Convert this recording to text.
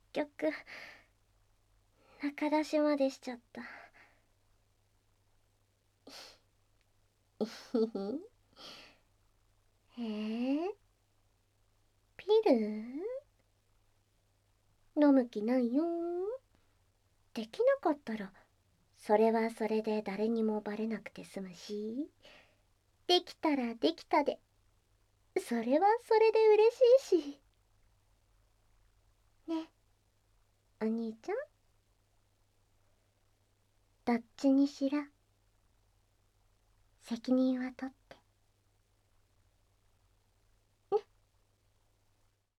局中出しまでしちゃった。へえ、ピル飲む気ないよ。できなかったらそれはそれで誰にもバレなくて済むし、できたらできたでそれはそれで嬉しいし。ね、お兄ちゃん、どっちにしろ責任は取っ